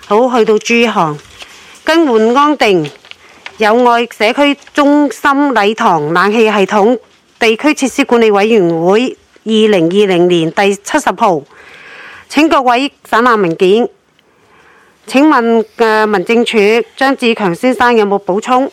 好，去到 G 項，更換安定友愛社區中心禮堂冷氣系統地區設施管理委員會2020年第70號，請各位省覽文件。請問民政處張志強先生有冇補充？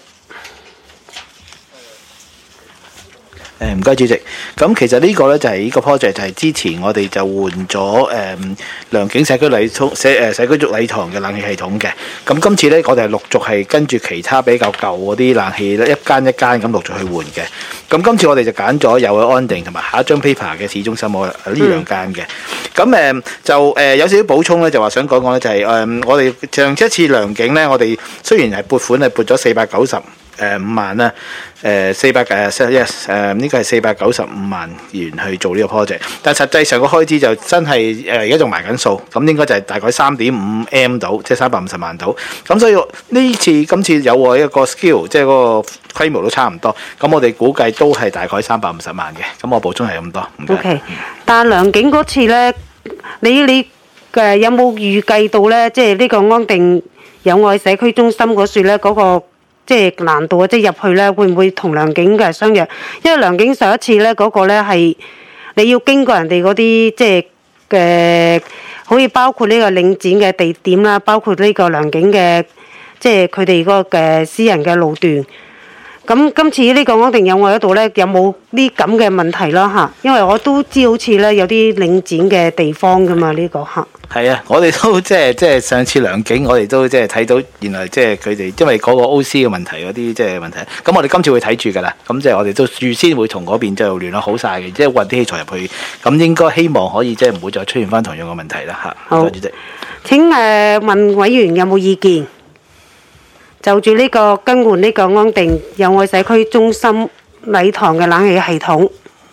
唔該主席，咁其實呢個呢，就係呢個 project 就係之前我哋就換咗良景社區社區禮堂嘅冷氣系統嘅。咁今次呢，我哋係陸續係跟住其他比較舊嗰啲冷氣咧，一間一間咁陸續去換嘅。咁今次我哋就揀咗友愛安定同埋下一張 paper 嘅市中心呢兩間嘅。咁就有少少補充呢，就話想講講呢，就係我哋上一次良景呢，我哋雖然係撥款係撥咗495萬啦，呢個係495萬元去做呢個 project， 但實際上個開支就真係而家仲埋緊數，咁應該就係大概3.5 M 到，即係350萬到。咁所以今次友愛一個 skill， 即係嗰個規模都差唔多。咁我哋估計都係大概350萬嘅。咁我補充係咁多。 OK， 但係良景嗰次呢，你有冇預計到呢？即係呢個安定友愛社區中心嗰處呢，嗰個即係難度啊！即係入去咧，會唔會同良景嘅相若？因為良景上一次咧嗰個咧係你要經過人哋嗰啲即係可以包括呢個領展嘅地點啦，包括呢個良景嘅即係佢哋嗰個嘅私人嘅路段。咁今次呢個安定友愛嗰度咧，有冇啲咁嘅問題啦嚇？因為我都知好似咧有啲領展嘅地方噶嘛，呢個嚇。係啊，我哋都即係上次良景，我哋都即係睇到原來即係佢哋因為嗰個 OC 嘅問題嗰啲即係問題。咁我哋今次會睇住㗎啦。咁即係我哋都預先會同嗰邊就聯絡好晒嘅，即係運啲器材入去。咁應該希望可以即係唔會再出現翻同樣嘅問題啦嚇。 好， 主席。 請問委員有冇意見？就住呢個更換呢個安定友愛社區中心禮堂嘅冷氣系統，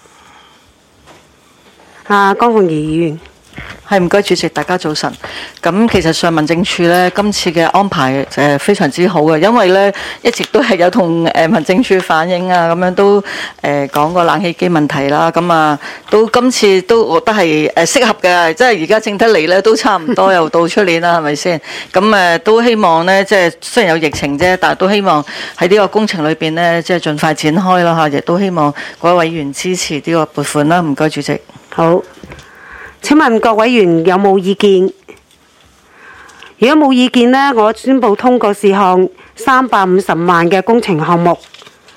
江鳳儀議員。 係，唔該主席，大家早晨。咁其實上民政處呢，今次嘅安排非常之好嘅，因為呢一直都係有同民政處反映啊，咁樣都講個冷氣機問題啦。咁啊，到今次都覺得係適合嘅，即係而家整得嚟呢都差唔多又到出年啦，係咪先？咁都希望呢，即係雖然有疫情啫，但係都希望喺呢個工程裏邊呢，即係盡快展開啦嚇，亦都希望各位委員支持呢個撥款啦。唔該主席。 好。請問各委員有冇意見？如果冇意見呢，我宣布通過事項350萬嘅工程項目。